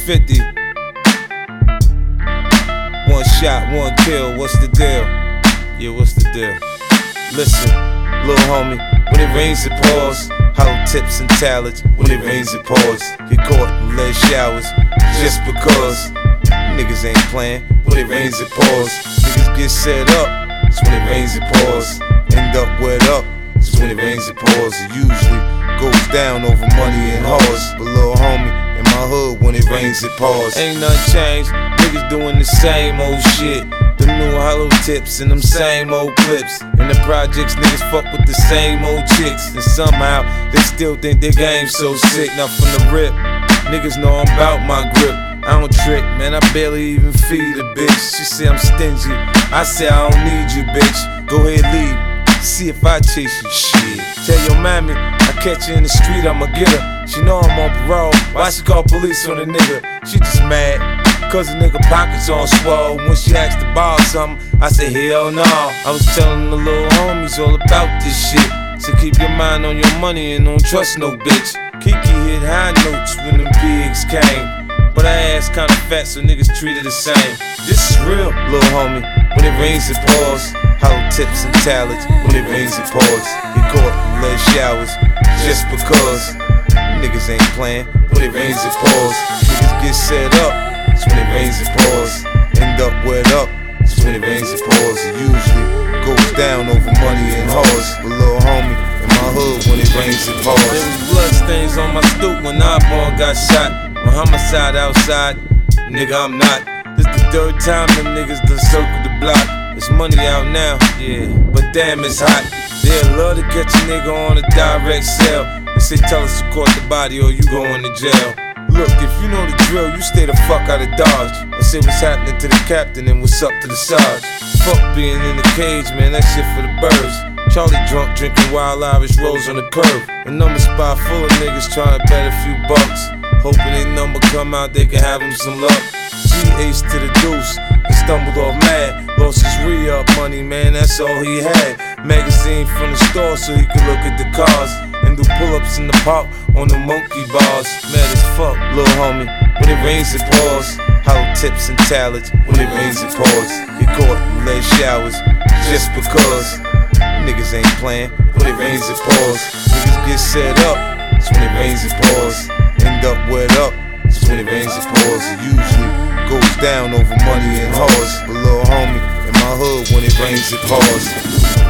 50. One shot, one kill, what's the deal? Yeah, what's the deal? Listen, little homie, when it rains it pours. Hollow tips and talents, when it rains it pours. Get caught in lead showers, just because. Niggas ain't playing, when it rains it pours. Niggas get set up, it's when it rains it pours. End up wet up, it's when it rains it pours. It usually goes down over money and hoes. But little homie, in my hood, when it rains it pours. Ain't nothing changed, niggas doing the same old shit. Them new hollow tips and them same old clips. In the projects, niggas fuck with the same old chicks. And somehow, they still think their game's so sick. Now from the rip, niggas know I'm about my grip. I don't trick, man, I barely even feed a bitch. She say I'm stingy, I say I don't need you, bitch. Go ahead, leave, see if I chase you, shit. Tell your mammy, I catch her in the street, I'ma get her. She know I'm on parole, why she call police on a nigga? She just mad, cause the nigga pockets on swole. When she asked to borrow something, I say hell no. I was telling the little homies all about this shit. So keep your mind on your money and don't trust no bitch. Kiki hit high notes when them pigs came, but her ass kinda fat, so niggas treat her the same. This is real, little homie. When it rains, it pours. Hollow tips and talents. When it rains, it pours. Get caught in lead showers, just because. Niggas ain't playing. When it rains, it pours. Niggas get set up, it's when it rains, it pours. End up wet up, it's when it rains, it pours. It usually goes down over money and hoes. But little homie, in my hood, when it rains, it pours. There was blood stains on my stoop when Osborne got shot. My homicide outside, nigga, I'm not. This the third time them niggas done circled the block. It's money out now, yeah, but damn, it's hot. They'd love to catch a nigga on a direct sale. They say tell us to court the body or you going to jail. Look, if you know the drill, you stay the fuck out of Dodge. I say what's happening to the captain and what's up to the Sarge. Fuck being in the cage, man, that shit for the birds. Charlie drunk, drinking Wild Irish Rose on the curb. A number spot full of niggas trying to bet a few bucks. Hoping their number come out, they can have them some luck. G-Ace to the deuce, and stumbled off mad. Lost his re-up money, man, that's all he had. Magazine from the store so he could look at the cars. And do pull-ups in the park on the monkey bars. Mad as fuck, little homie. When it rains, it pours. Hollow tips and talents. When it rains, it pours. Get caught in lead showers, just because. Niggas ain't playing. When it rains, it pours. Niggas get set up, it's when it rains, it pours. End up wet up, it's when it rains, it pours. It usually goes down over money and hoes. But little homie, in my hood, when it rains, it pours.